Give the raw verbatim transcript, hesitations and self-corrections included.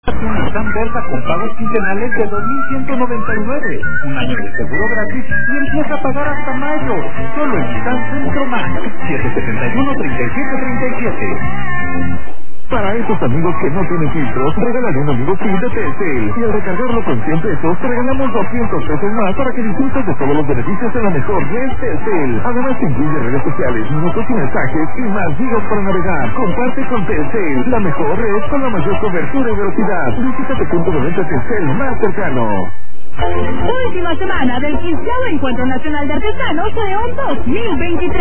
Un Nissan Versa con pagos quincenales de dos mil ciento noventa y nueve, un año de seguro gratis y empieza a pagar hasta mayo. Solo en Nissan Centro Max, siete siete uno, tres siete tres siete. Para esos amigos que no tienen filtros, regálale un amigo SIM de Telcel. Y al recargarlo con cien pesos, te regalamos doscientos pesos más para que disfrutes de todos los beneficios de la mejor red Telcel. Además, te incluye redes sociales, minutos y mensajes y más gigas para navegar. Comparte con Telcel, la mejor red con la mayor cobertura y velocidad. Visita tu punto de venta Telcel más cercano. Última semana del quinceavo Encuentro Nacional de Artesanos León dos mil veintitrés.